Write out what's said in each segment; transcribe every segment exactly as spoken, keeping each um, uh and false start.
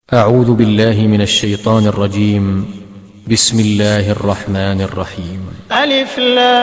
أعوذ بالله من الشيطان الرجيم. بسم الله الرحمن الرحيم. ألف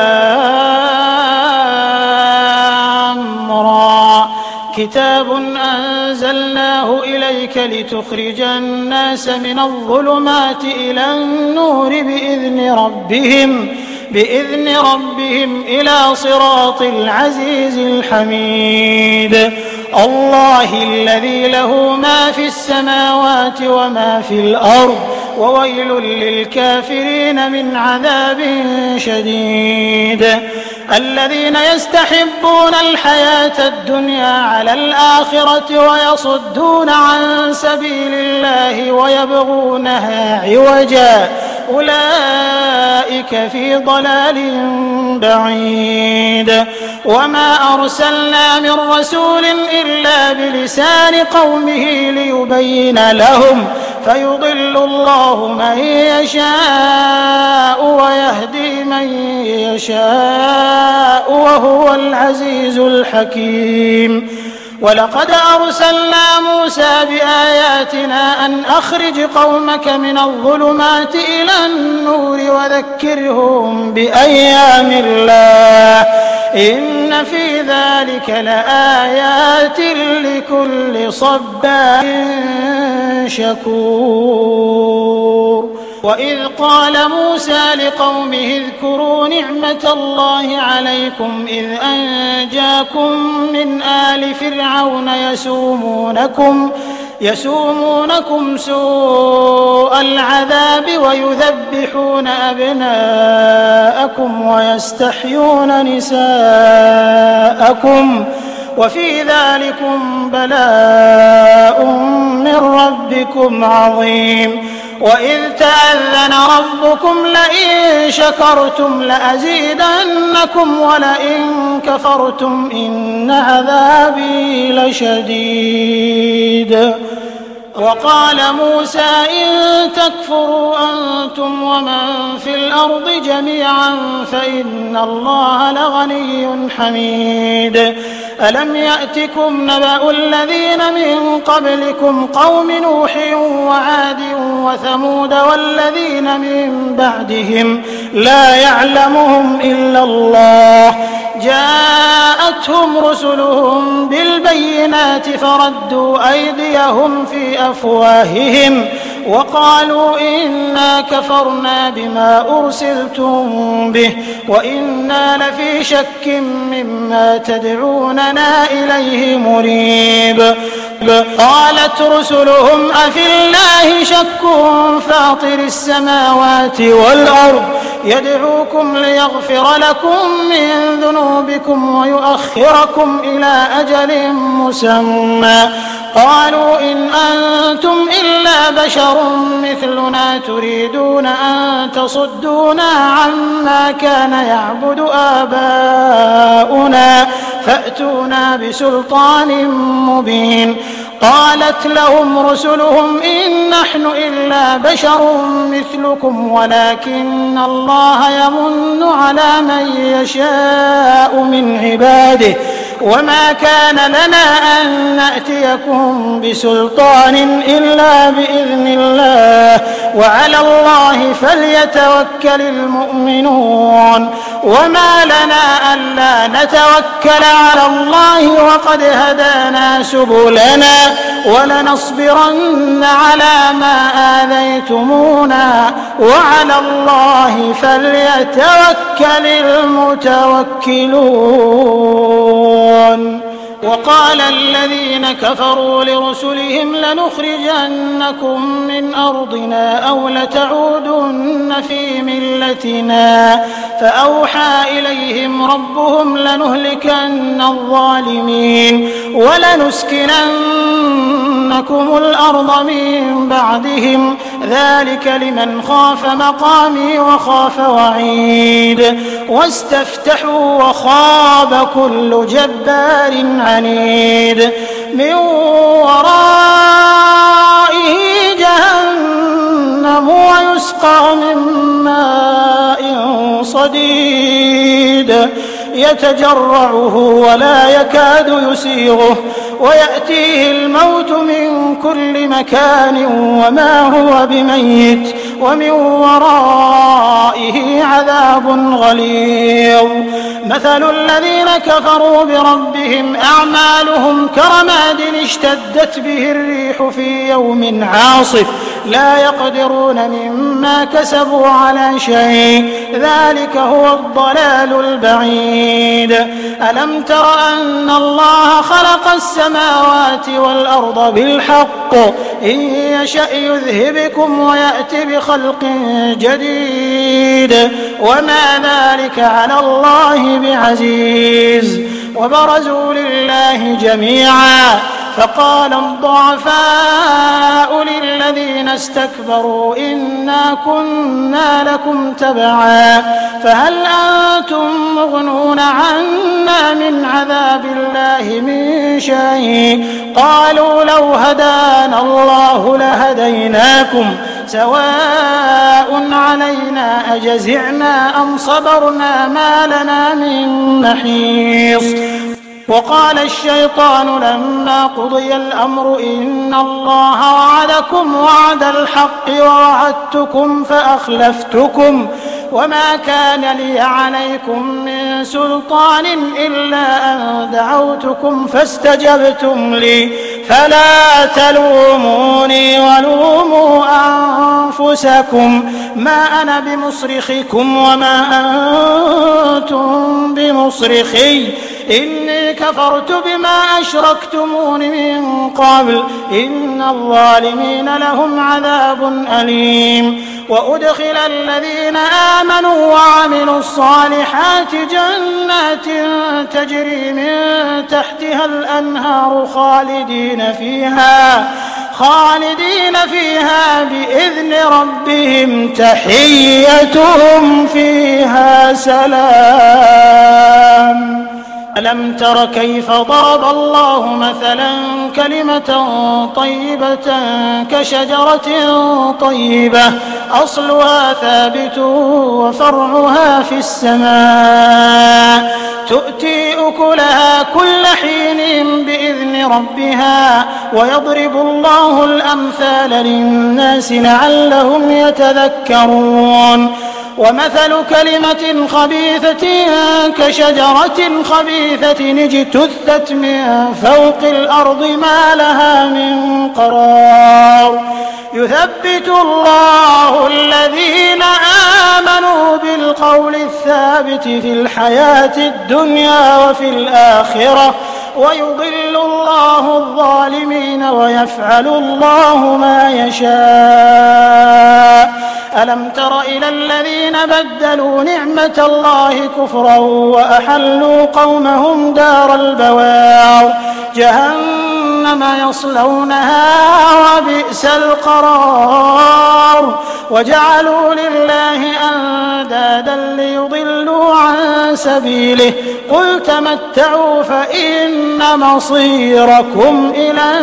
لام را كتاب أنزلناه إليك لتخرج الناس من الظلمات إلى النور بإذن ربهم بإذن ربهم إلى صراط العزيز الحميد. الله الذي له ما في السماوات وما في الأرض وويل للكافرين من عذاب شديد. الذين يستحبون الحياة الدنيا على الآخرة ويصدون عن سبيل الله ويبغونها عوجا أولئك في ضلال بعيد. وما أرسلنا من رسول إلا بلسان قومه ليبين لهم فيضل الله من يشاء ويهدي من يشاء وهو العزيز الحكيم. ولقد أرسلنا موسى بآياتنا أن أخرج قومك من الظلمات إلى النور وذكرهم بأيام الله إن في ذلك لآيات لكل صبار شكور. وإذ قال موسى لقومه اذكروا نعمة الله عليكم إذ أنجاكم من آل فرعون يسومونكم يسومونكم سوء العذاب ويذبحون أبناءكم ويستحيون نساءكم وفي ذلكم بلاء من ربكم عظيم. وإذ تأذن ربكم لئن شكرتم لأزيدنكم ولئن كفرتم إن عذابي لشديد. وقال موسى إن تكفروا أنتم ومن في الأرض جميعا فإن الله لغني حميد. ألم يأتكم نبأ الذين من قبلكم قوم نوح وعاد وثمود والذين من بعدهم لا يعلمهم إلا الله جاءتهم رسلهم بالبينات فردوا أيديهم في أفواههم وقالوا إنا كفرنا بما أرسلتم به وإنا لفي شك مما تدعوننا إليه مريب. قالت رسلهم أفي الله شك فاطر السماوات والأرض يدعوكم ليغفر لكم من ذنوبكم ويؤخركم إلى أجل مسمى قالوا إن أنتم إلا بشر مثلنا تريدون أن تصدونا عما كان يعبد آباؤنا فأتونا بسلطان مبين. قالت لهم رسلهم إن نحن إلا بشر مثلكم ولكن الله يمن على من يشاء من عباده وما كان لنا أن نأتيكم بسلطان إلا بإذن الله وعلى الله فليتوكل المؤمنون. وما لنا ألا نتوكل على الله وقد هدانا سبلنا ولنصبرن على ما آذيتمونا وعلى الله فليتوكل المتوكلون. وقال الذين كفروا لرسلهم لنخرجنكم من أرضنا أو لتعودن في ملتنا فأوحى إليهم ربهم لنهلكن الظالمين ولنسكننكم الأرض من بعدهم ذلك لمن خاف مقامي وخاف وعيد. واستفتحوا وخاب كل جبار عنيد من ورائه جهنم ويسقى من ماء صديد يتجرعه ولا يكاد يسيغه ويأتيه الموت من كل مكان وما هو بميت ومن ورائه عذاب غليظ. مثل الذين كفروا بربهم أعمالهم كرماد اشتدت به الريح في يوم عاصف لا يقدرون مما كسبوا على شيء ذلك هو الضلال البعيد. ألم تر أن الله خلق السماوات والأرض بالحق إن يشأ يذهبكم ويأتي بخلق جديد وما ذلك على الله بعزيز. وبرزوا لله جميعا فقال الضعفاء للذين استكبروا إنا كنا لكم تبعا فهل أنتم مغنون عنا من عذاب الله من شيء قالوا لو هدانا الله لهديناكم سواء علينا أجزعنا أم صبرنا ما لنا من محيص. وقال الشيطان لما قضي الأمر إن الله وعدكم وعد الحق ووعدتكم فأخلفتكم وما كان لي عليكم من سلطان إلا أن دعوتكم فاستجبتم لي فلا تلوموني ولوموا أنفسكم ما أنا بمصرخكم وما أنتم بمصرخي إني كفرت بما أشركتمون من قبل إن الظالمين لهم عذاب أليم. وأدخل الذين آمنوا وعملوا الصالحات جنات تجري من تحتها الأنهار خالدين فيها خالدين فيها بإذن ربهم تحيتهم فيها سلام. ألم تر كيف ضرب الله مثلا كلمة طيبة كشجرة طيبة أصلها ثابت وفرعها في السماء تؤتي أكلها كل حين بإذن ربها ويضرب الله الأمثال للناس لعلهم يتذكرون. ومثل كلمة خبيثة كشجرة خبيثة اجتثت من فوق الأرض ما لها من قرار يثبت الله الذين آمنوا بالقول الثابت في الحياة الدنيا وفي الآخرة ويضل الله الظالمين ويفعل الله ما يشاء. ألم تر إلى الذين بدلوا نعمة الله كفرا وأحلوا قومهم دار البوار جهنم يصلونها وبئس القرار وجعلوا لله أندادا ليضلوا عن سبيله قل تمتعوا فإن مصيركم إلى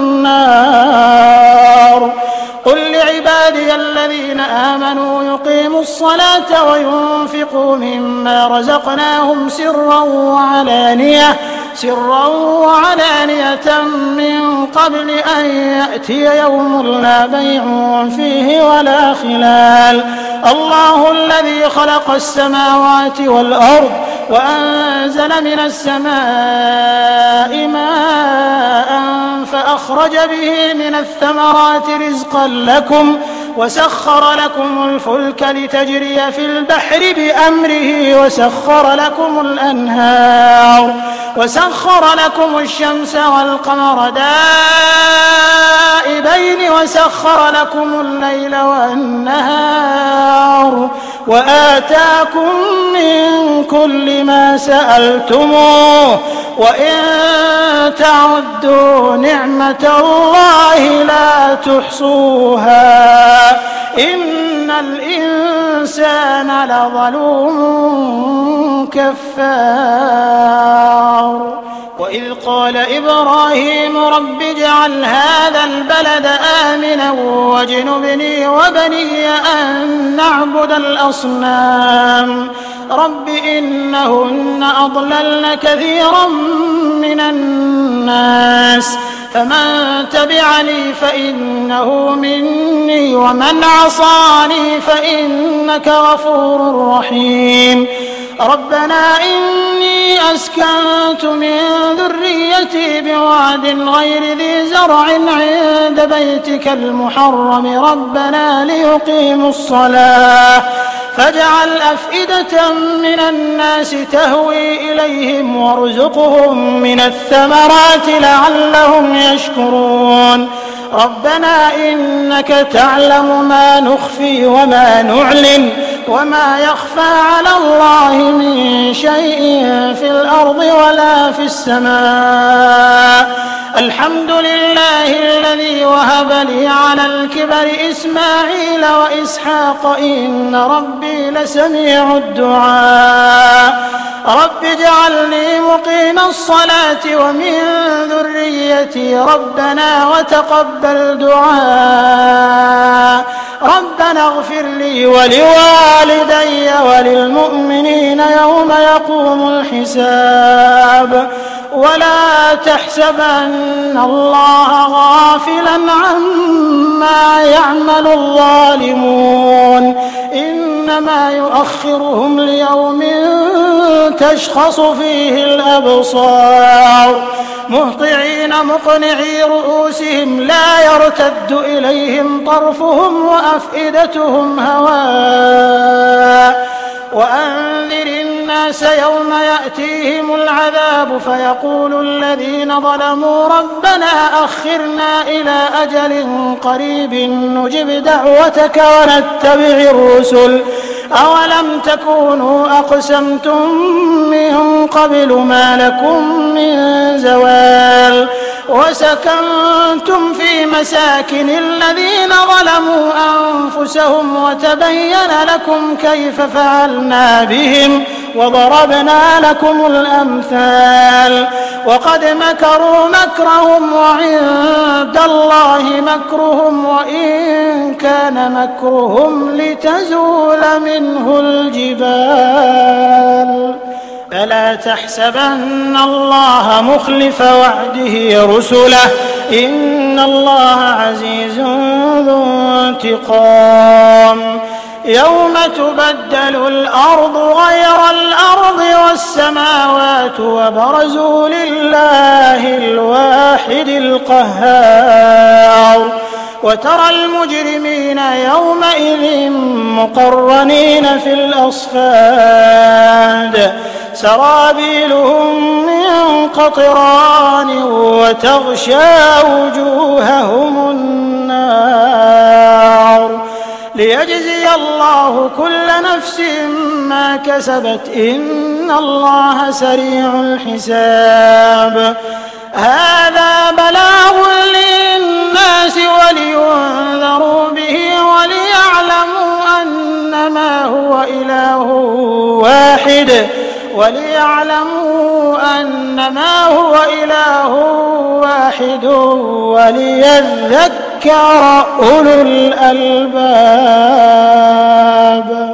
النار. قل لعبادي الذين آمنوا يقيموا الصلاة وينفقوا مما رزقناهم سرا وعلانية سرا وعلانية من قبل أن يأتي يوم لا بيع فيه ولا خلال. الله الذي خلق السماوات والأرض وأنزل من السماء ماء فأخرج به من الثمرات رزقا لكم وسخر لكم الفلك لتجري في البحر بأمره وسخر لكم الأنهار وسخر لكم الشمس والقمر دائبين وسخر لكم الليل والنهار وآتاكم من كل ما سألتموه وإن تعدوا نعمة الله لا تحصوها إن الإنسان لظلوم كفار. وإذ قال إبراهيم رب اجعل هذا البلد آمنا آمنا واجنبني وبني أن نعبد الأصنام رب إنهن أضللن كثيرا من الناس فمن تبعني فإنه مني ومن عصاني فإنك غفور رحيم ربنا إني أسكنت من ذريتي بواد غير ذي زرع عند بيتك المحرم ربنا ليقيموا الصلاة فاجعل أفئدة من الناس تهوي إليهم وارزقهم من الثمرات لعلهم يشكرون ربنا إنك تعلم ما نخفي وما نعلن وما يخفى على الله من شيء في الأرض ولا في السماء الحمد لله الذي وهب لي على الكبر إسماعيل وإسحاق إن ربي لسميع الدعاء رب اجعلني مقيم الصلاة ومن ذريتي ربنا وتقبل دعاء ربنا اغفر لي ولوالدي وللمؤمنين يوم يقوم الحساب ولا تحسبن الله غافلا عما يعمل الظالمون إنما يؤخرهم ليوم تشخص فيه الأبصار مهطعين مقنعي رؤوسهم لا يرتد إليهم طرفهم وأفئدتهم هواء وأنذر الناس يوم يأتيهم العذاب فيقول الذين ظلموا ربنا أخرنا إلى أجل قريب نجب دعوتك ونتبع الرسل أولم تكونوا أقسمتم من قبل ما لكم من زوال وسكنتم في مساكن الذين ظلموا أنفسهم وتبين لكم كيف فعلنا بهم وضربنا لكم الأمثال وقد مكروا مكرهم وعند الله مكرهم وإن كان مكرهم لتزول منه الجبال فلا تحسبن الله مخلف وعده رسله إن الله عزيز ذو انتقام يوم تبدل الأرض غير الأرض والسماوات وبرزوا لله الواحد القهار وترى المجرمين يومئذ مقرنين في الأصفاد سرابيلهم من قطران وتغشى وجوههم النار ليجزي الله كل نفس ما كسبت إن الله سريع الحساب هذا بلاغ للناس ولينذروا به وليعلموا أنما هو إله واحد وليعلموا أنما هو إله واحد وليذكر أولو الألباب.